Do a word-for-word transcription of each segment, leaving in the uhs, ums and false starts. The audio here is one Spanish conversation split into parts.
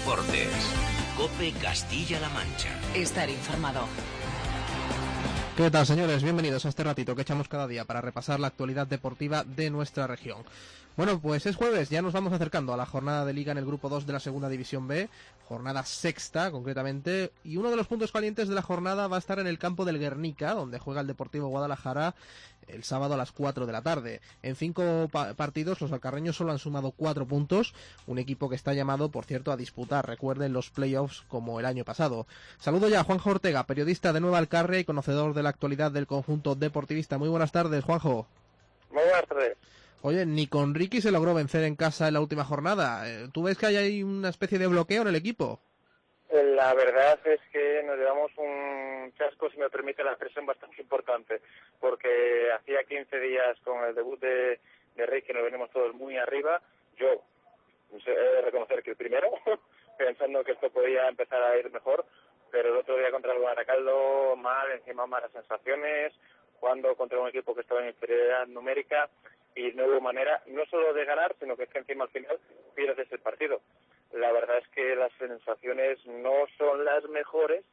Deportes. COPE Castilla-La Mancha. Estar informado. ¿Qué tal, señores? Bienvenidos a este ratito que echamos cada día para repasar la actualidad deportiva de nuestra región. Bueno, pues es jueves, ya nos vamos acercando a la jornada de Liga en el Grupo dos de la Segunda División B, jornada sexta concretamente, y uno de los puntos calientes de la jornada va a estar en el campo del Guernica, donde juega el Deportivo Guadalajara el sábado a las cuatro de la tarde. En cinco pa- partidos los alcarreños solo han sumado cuatro puntos, un equipo que está llamado, por cierto, a disputar, recuerden, los playoffs como el año pasado. Saludo ya a Juanjo Ortega, periodista de Nueva Alcarria y conocedor de la actualidad del conjunto deportivista. Muy buenas tardes, Juanjo. Muy buenas tardes. Oye, ni con Ricky se logró vencer en casa en la última jornada. ¿Tú ves que hay ahí una especie de bloqueo en el equipo? La verdad es que nos llevamos un chasco, si me permite la expresión, bastante importante, porque hacía quince días con el debut de, de Ricky nos venimos todos muy arriba. Yo he de reconocer que el primero, pensando que esto podía empezar a ir mejor, pero el otro día contra el Baracaldo, mal, encima malas sensaciones, jugando contra un equipo que estaba en inferioridad numérica, y no hubo manera, no solo de ganar, sino que es que encima al final pierdes el partido. La verdad es que las sensaciones no son las mejores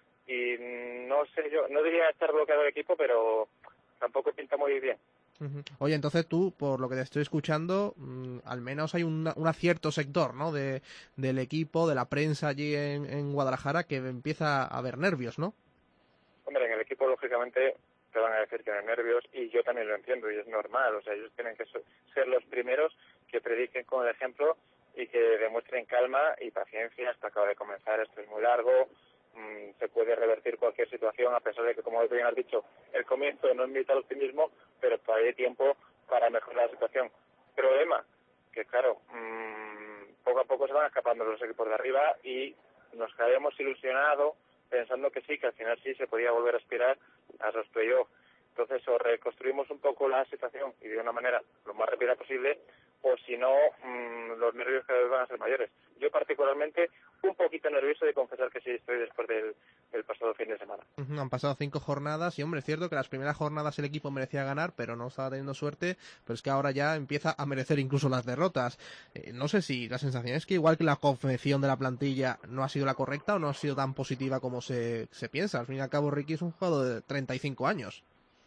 y no sé yo, no diría estar bloqueado el equipo, pero tampoco pinta muy bien. Uh-huh. Oye, entonces tú, por lo que te estoy escuchando, mmm, al menos hay un, un cierto sector, ¿no?, de, del equipo, de la prensa allí en, en Guadalajara, que empieza a haber nervios, ¿no? Hombre, en el equipo, lógicamente, te van a decir que hay nervios, y yo también lo entiendo, y es normal. O sea, ellos tienen que ser los primeros que prediquen con el ejemplo y que demuestren calma y paciencia. Esto acaba de comenzar, esto es muy largo, mmm, se puede revertir cualquier situación, a pesar de que, como bien has dicho, el comienzo no invita al optimismo, pero todavía hay tiempo para mejorar la situación. Problema, que claro, mmm, poco a poco se van escapando los equipos de arriba y nos quedamos ilusionados pensando que sí, que al final sí se podía volver a aspirar a los playoffs. Entonces, o reconstruimos un poco la situación y de una manera lo más rápida posible, o si no, mmm, los nervios cada vez van a ser mayores. Yo particularmente un poquito nervioso de confesar que sí estoy después del, del pasado fin de semana. Uh-huh. Han pasado cinco jornadas y, hombre, es cierto que las primeras jornadas el equipo merecía ganar, pero no estaba teniendo suerte, pero es que ahora ya empieza a merecer incluso las derrotas. Eh, no sé si la sensación es que igual que la confección de la plantilla no ha sido la correcta o no ha sido tan positiva como se, se piensa. Al fin y al cabo, Ricky es un jugador de treinta y cinco años.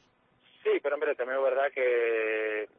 Sí, pero hombre, también es verdad que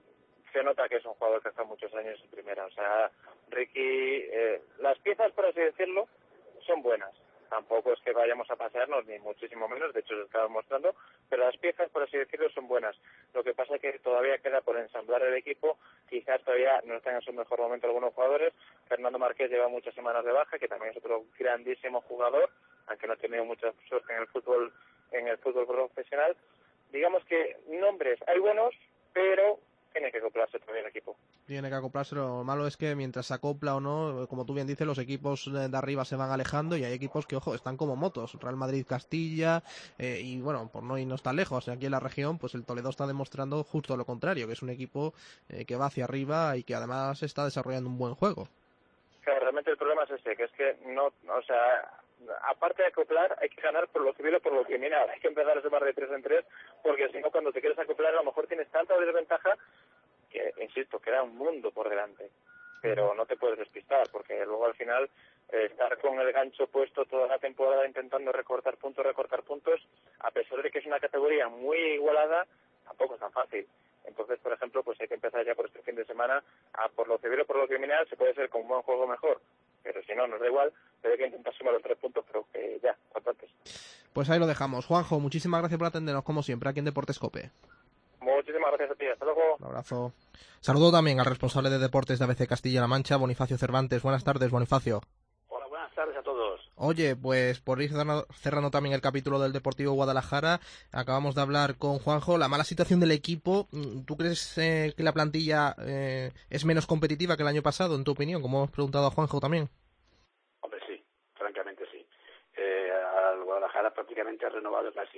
se nota que es un jugador que está muchos años en primera. O sea, Ricky, eh, las piezas, por así decirlo, son buenas. Tampoco es que vayamos a pasearnos, ni muchísimo menos, de hecho lo estaba mostrando, pero las piezas, por así decirlo, son buenas. Lo que pasa es que todavía queda por ensamblar el equipo, quizás todavía no están en su mejor momento algunos jugadores. Fernando Márquez lleva muchas semanas de baja, que también es otro grandísimo jugador, aunque no ha tenido mucha suerte en el fútbol, en el fútbol profesional. Digamos que nombres hay buenos, pero tiene que acoplarse todavía el equipo. Tiene que acoplarse. Lo malo es que mientras se acopla o no, como tú bien dices, los equipos de arriba se van alejando y hay equipos que, ojo, están como motos. Real Madrid, Castilla, eh, y bueno, por no irnos tan lejos, aquí en la región, pues el Toledo está demostrando justo lo contrario, que es un equipo eh, que va hacia arriba y que además está desarrollando un buen juego. Claro, realmente el problema es ese, que es que no, o sea, aparte de acoplar, hay que ganar por lo civil o por lo criminal. Hay que empezar a sumar de tres en tres, porque si no, cuando te quieres acoplar, a lo mejor tienes tanta desventaja que, insisto, queda un mundo por delante. Pero no te puedes despistar, porque luego al final eh, estar con el gancho puesto toda la temporada intentando recortar puntos, recortar puntos, a pesar de que es una categoría muy igualada, tampoco es tan fácil. Entonces, por ejemplo, pues hay que empezar ya por este fin de semana a por lo civil o por lo criminal. Se puede ser con un buen juego mejor, pero si no, nos da igual, pero hay que intentar sumar los tres puntos, pero que ya, cuanto antes. Pues ahí lo dejamos. Juanjo, muchísimas gracias por atendernos, como siempre, aquí en Deportes COPE. Muchísimas gracias a ti, hasta luego. Un abrazo. Saludo también al responsable de deportes de A B C Castilla-La Mancha, Bonifacio Cervantes. Buenas tardes, Bonifacio. Hola, buenas tardes a todos. Oye, pues por ir cerrando, cerrando también el capítulo del Deportivo Guadalajara, acabamos de hablar con Juanjo, la mala situación del equipo. ¿Tú crees eh, que la plantilla eh, es menos competitiva que el año pasado, en tu opinión? Como hemos preguntado a Juanjo también. Hombre, sí, francamente sí. Eh, al Guadalajara prácticamente ha renovado casi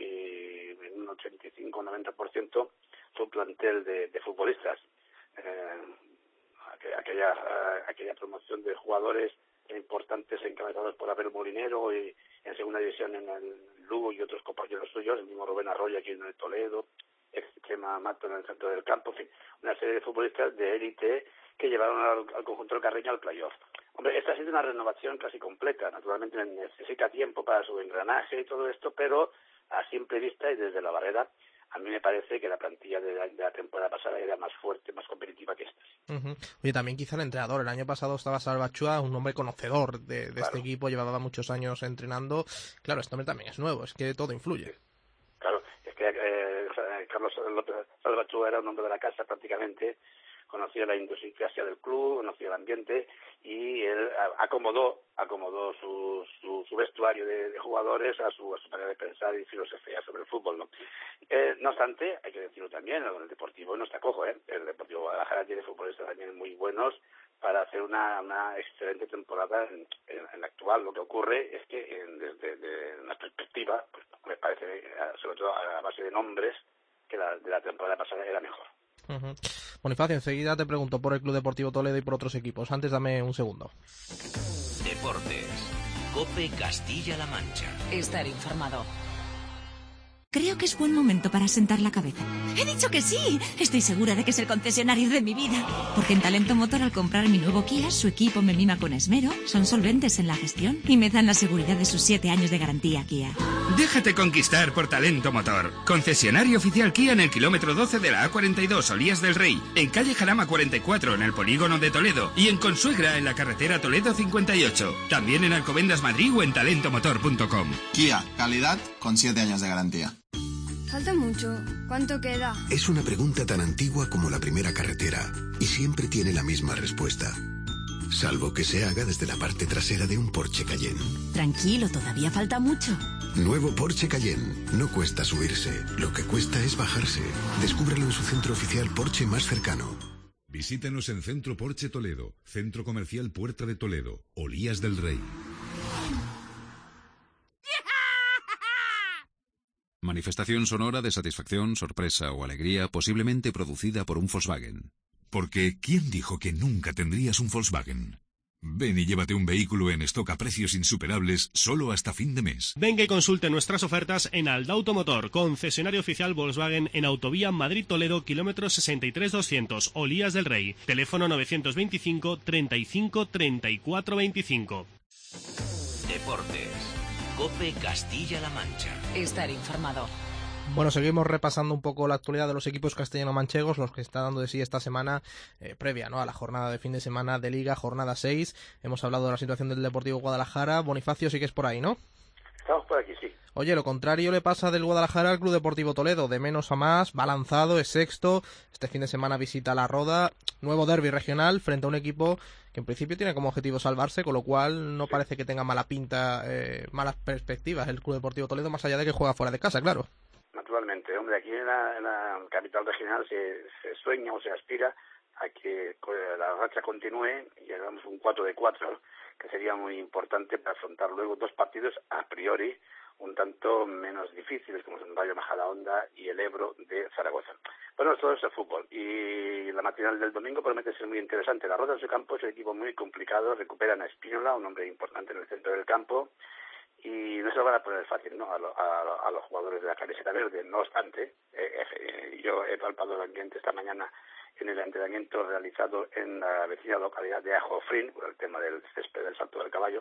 en un ochenta y cinco a noventa por ciento su plantel de, de futbolistas. Eh, aquella, aquella promoción de jugadores importantes encabezados por Abel Molinero y en segunda división en el Lugo y otros compañeros suyos, el mismo Rubén Arroyo aquí en el Toledo, Chema Mato en el centro del campo, en fin, una serie de futbolistas de élite que llevaron al, al conjunto del Carreño al playoff. Hombre, esta ha sido una renovación casi completa. Naturalmente necesita tiempo para su engranaje y todo esto, pero a simple vista y desde la barrera, a mí me parece que la plantilla de la, de la temporada pasada era más fuerte, más competitiva que esta. Uh-huh. Oye, también quizá el entrenador. El año pasado estaba Salvatierra, un hombre conocedor de, de claro. este equipo, llevaba muchos años entrenando. Claro, este hombre también es nuevo, es que todo influye. Sí. Claro, es que eh, Carlos López Salvatierra era un hombre de la casa prácticamente, conocía la idiosincrasia del club, conocía el ambiente y él acomodó acomodó su, su, su vestuario de, de jugadores a su, a su manera de pensar y filosofía sobre el fútbol, ¿no? Eh, no obstante, hay que decirlo también, el Deportivo no está cojo, ¿eh? El Deportivo Guadalajara tiene futbolistas también muy buenos para hacer una, una excelente temporada en, en, en la actual. Lo que ocurre es que en, desde de una perspectiva, pues me parece, sobre todo a base de nombres, que la de la temporada pasada era mejor. Uh-huh. Bonifacio, enseguida te pregunto por el Club Deportivo Toledo y por otros equipos. Antes dame un segundo. Deportes. COPE Castilla-La Mancha. Estar informado. Creo que es buen momento para sentar la cabeza. ¡He dicho que sí! Estoy segura de que es el concesionario de mi vida. Porque en Talento Motor, al comprar mi nuevo Kia, su equipo me mima con esmero, son solventes en la gestión y me dan la seguridad de sus siete años de garantía Kia. Déjate conquistar por Talento Motor. Concesionario oficial Kia en el kilómetro doce de la A cuarenta y dos, Olías del Rey. En calle Jarama cuarenta y cuatro, en el polígono de Toledo. Y en Consuegra, en la carretera Toledo cincuenta y ocho. También en Alcobendas Madrid o en talento motor punto com. Kia, calidad con siete años de garantía. Falta mucho. ¿Cuánto queda? Es una pregunta tan antigua como la primera carretera y siempre tiene la misma respuesta. Salvo que se haga desde la parte trasera de un Porsche Cayenne. Tranquilo, todavía falta mucho. Nuevo Porsche Cayenne. No cuesta subirse, lo que cuesta es bajarse. Descúbrelo en su centro oficial Porsche más cercano. Visítanos en Centro Porsche Toledo, Centro Comercial Puerta de Toledo, Olías del Rey. Manifestación sonora de satisfacción, sorpresa o alegría posiblemente producida por un Volkswagen. Porque, ¿quién dijo que nunca tendrías un Volkswagen? Ven y llévate un vehículo en stock a precios insuperables solo hasta fin de mes. Venga y consulte nuestras ofertas en Aldauto Motor, concesionario oficial Volkswagen en Autovía Madrid-Toledo, kilómetro sesenta y tres doscientos, Olías del Rey. Teléfono novecientos veinticinco, treinta y cinco, treinta y cuatro veinticinco. Deportes. COPE Castilla-La Mancha. Estar informado. Bueno, seguimos repasando un poco la actualidad de los equipos castellano-manchegos, los que está dando de sí esta semana, eh, previa, ¿no?, a la jornada de fin de semana de Liga, jornada seis. Hemos hablado de la situación del Deportivo Guadalajara. Bonifacio, sigues por ahí, ¿no? Estamos por aquí, sí. Oye, lo contrario le pasa del Guadalajara al Club Deportivo Toledo, de menos a más, va lanzado, es sexto, este fin de semana visita La Roda, nuevo derbi regional frente a un equipo que en principio tiene como objetivo salvarse, con lo cual no parece que tenga mala pinta, eh, malas perspectivas el Club Deportivo Toledo, más allá de que juega fuera de casa, claro. Naturalmente, hombre, aquí en la, en la capital regional se, se sueña o se aspira a que la racha continúe y hagamos un cuatro de cuatro, que sería muy importante para afrontar luego dos partidos a priori un tanto menos difíciles, como son Rayo Majadahonda y el Ebro de Zaragoza. Bueno, todo es el fútbol, y la matinal del domingo promete ser muy interesante. La Roda en su campo es un equipo muy complicado, recuperan a Espínola, un hombre importante en el centro del campo, y no se lo van a poner fácil, ¿no?, a, lo, a, a los jugadores de la camiseta verde. No obstante, eh, eh, yo he palpado el ambiente esta mañana en el entrenamiento realizado en la vecina localidad de Ajofrín, por el tema del césped del Salto del Caballo,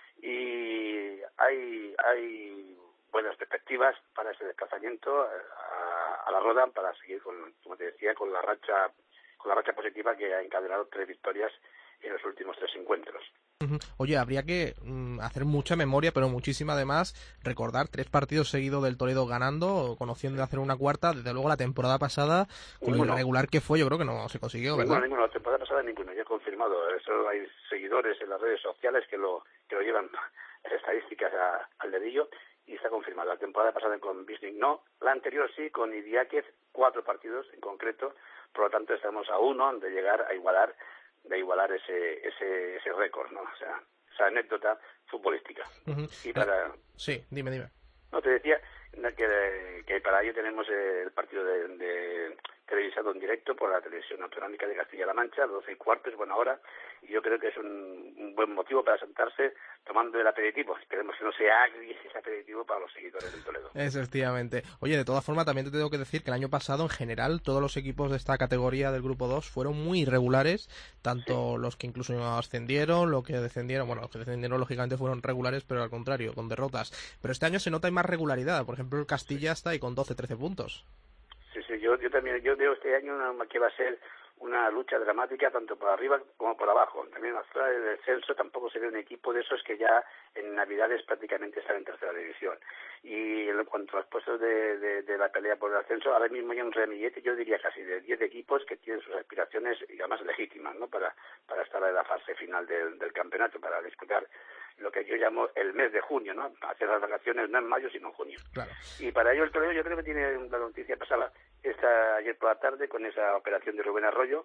y hay hay buenas perspectivas para ese desplazamiento a, a la Roda, para seguir con, como te decía, con la racha con la racha positiva que ha encadenado tres victorias en los últimos tres encuentros. Oye, habría que mm, hacer mucha memoria, pero muchísima además, recordar tres partidos seguidos del Toledo ganando, conociendo de hacer una cuarta. Desde luego la temporada pasada, con ninguno. Lo irregular que fue, yo creo que no se consiguió, ¿verdad? Ninguno, ninguno, la temporada pasada ninguno, ya confirmado. Eso hay seguidores en las redes sociales que lo que lo llevan las estadísticas a, al dedillo, y está confirmado. La temporada pasada con Bisnik no, la anterior sí, con Idiáquez, cuatro partidos en concreto, por lo tanto estamos a uno de llegar a igualar de igualar ese ese ese récord, ¿no? O sea, esa anécdota futbolística. Uh-huh. Y para... Sí, dime, dime. No, te decía que, que para ello tenemos el partido de, de televisado en directo por la televisión autonómica de Castilla-La Mancha, doce y cuarto, es buena hora, y yo creo que es un, un buen motivo para sentarse tomando el aperitivo. Esperemos que no sea agrio ese aperitivo para los seguidores del Toledo. Efectivamente. Oye, de todas formas, también te tengo que decir que el año pasado, en general, todos los equipos de esta categoría del Grupo dos fueron muy irregulares, tanto sí. los que incluso ascendieron, los que descendieron, bueno, los que descendieron lógicamente fueron regulares, pero al contrario, con derrotas. Pero este año se nota hay más regularidad. Por ejemplo, el Castilla está ahí con doce, trece puntos. Sí, sí, yo, yo también, yo veo este año una, que va a ser una lucha dramática tanto por arriba como por abajo. También en la zona del descenso tampoco se ve un equipo de esos que ya en Navidades prácticamente están en tercera división. Y en cuanto a los puestos de, de, de la pelea por el ascenso, ahora mismo hay un remillete, yo diría casi de diez equipos que tienen sus aspiraciones, y además legítimas, ¿no? Para, para estar en la fase final del, del campeonato, para disputar lo que yo llamo el mes de junio, ¿no? Hacer las vacaciones no en mayo, sino en junio. Claro. Y para ello el Toledo yo creo que tiene la noticia pasada esta ayer por la tarde con esa operación de Rubén Arroyo,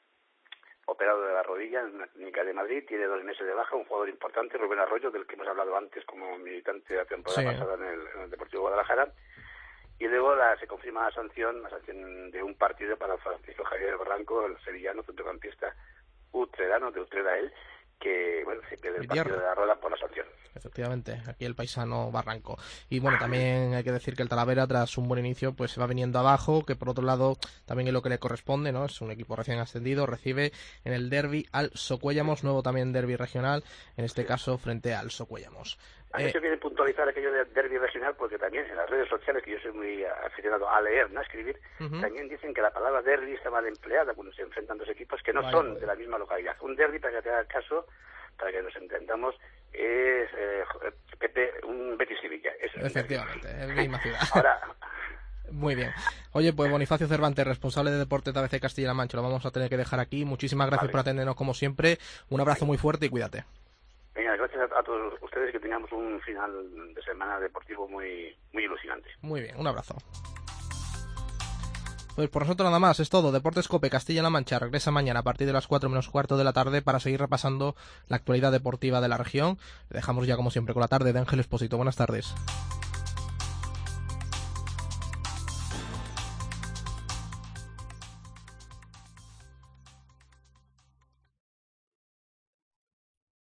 operado de la rodilla en una clínica de Madrid, tiene dos meses de baja, un jugador importante, Rubén Arroyo, del que hemos hablado antes como militante de la temporada sí. pasada en el, en el Deportivo Guadalajara. Y luego la, se confirma la sanción, la sanción de un partido para Francisco Javier Barranco, el sevillano, centrocampista utrerano, de Utrera él, que bueno, se pierde el partido de la Roda por la sanción. Efectivamente, aquí el paisano Barranco. Y bueno, también hay que decir que el Talavera, tras un buen inicio, pues se va viniendo abajo, que por otro lado también es lo que le corresponde, ¿no? Es un equipo recién ascendido, recibe en el derbi al Socuéllamos, nuevo también derbi regional, en este sí. caso frente al Socuéllamos. A mí se quiere puntualizar aquello de derbi regional porque también en las redes sociales, que yo soy muy aficionado a leer, no a escribir, uh-huh. también dicen que la palabra derbi está mal empleada cuando se enfrentan dos equipos que no Vaya, son de la misma localidad. Un derbi, para que te haga caso, para que nos entendamos, es eh, Pepe, un Betis Sevilla. Eso Efectivamente, es la misma ciudad. Ahora... Muy bien. Oye, pues Bonifacio Cervantes, responsable de Deportes de A B C Castilla-La Mancha, lo vamos a tener que dejar aquí. Muchísimas gracias vale. por atendernos como siempre. Un abrazo muy fuerte y cuídate. Venga, gracias a, a todos ustedes, que tengamos un final de semana deportivo muy, muy ilusionante. Muy bien, un abrazo. Pues por nosotros nada más, es todo. Deportes Cope Castilla-La Mancha regresa mañana a partir de las cuatro menos cuarto de la tarde para seguir repasando la actualidad deportiva de la región. Le dejamos ya como siempre con la tarde de Ángel Expósito. Buenas tardes.